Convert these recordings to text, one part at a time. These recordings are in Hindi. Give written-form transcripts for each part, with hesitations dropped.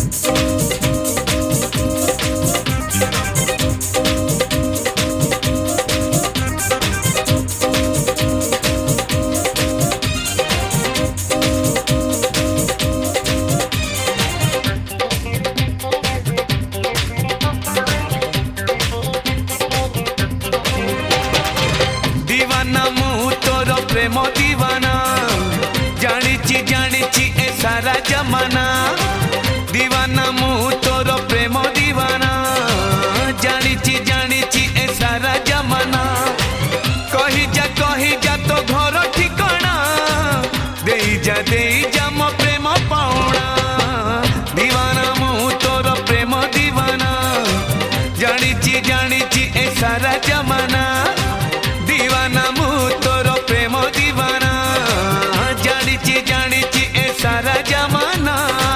प्रेम दीवाना जानिची जानिची ए सारा जमाना दीवाना मु तोर प्रेम दीवाना जानिची जानिची ए सारा जमाना कही जा तो घर ठिकाना देई जा मो प्रेम पाउना दीवाना मु तोर प्रेम दीवाना जानिची जानिची ए सारा जमाना दीवाना मु तोर प्रेम दीवाना जानिची जानिची ए सारा जमाना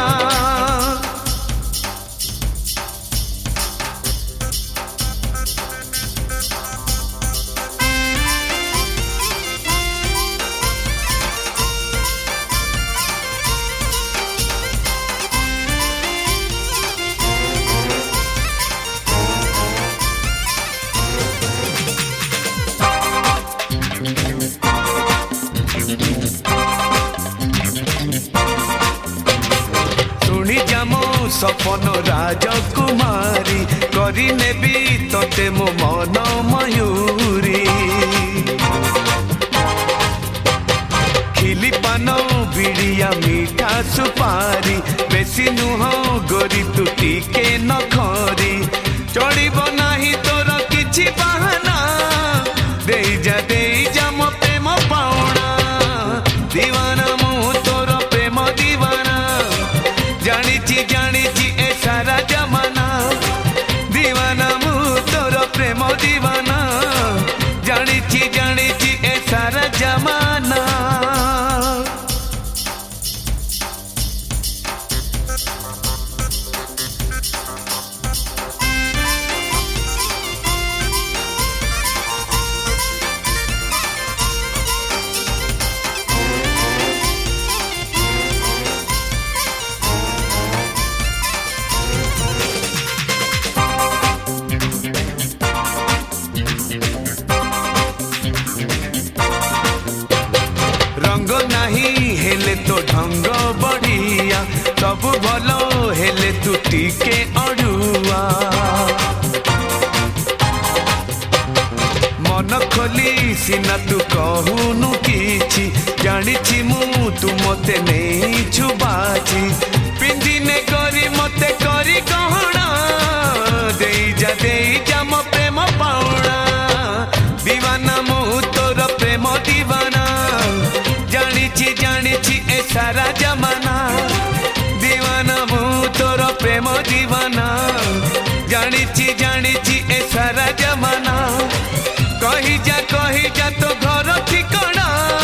सुनी जामो सपन राजकुमारी करी नेबी तोते मो मन मयूरी खिली पान बिड़िया मीठा सुपारी बेसी नुह गोरी तू टिके नखरी चढ़ब नाही तोर किछि बहाना देई जा मो प्रेम पाउना दीवाना मु तोर प्रेम दीवाना जानिची जानिची ए सारा जमाना दीवाना मु तोर प्रेम दीवाना जानिची जानिची ए सारा जमाना रंग नहीं हेले तो ढंग बढ़िया सब भलो हेले तू टिके अड़ुआ मन खोली सिना तू कहूनु किछि जानिछि मु तू मते नहीं छुबाछि पिंदिने करी मते करी कहणा देई जा मो प्रेम पाउना दीवाना मु तोर प्रेम दीवाना जानिची जानिची ए सारा जमाना दीवाना मु तोर प्रेम दीवाना जानिची जानिची ए सारा जमाना कही जा तो घर ठिकाना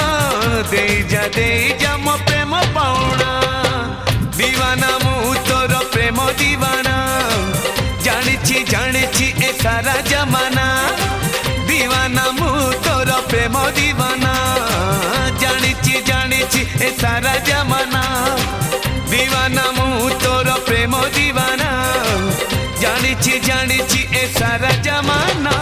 देई जा मो प्रेम पाउना दीवाना मु तोर प्रेम दीवाना जानिची जानिची ए सारा जमाना दीवाना मु तोर प्रेम दीवाना जानिची जानिची ए सारा जमाना दीवाना मु तोर प्रेम दीवाना जानिची जानिची ए सारा जमाना।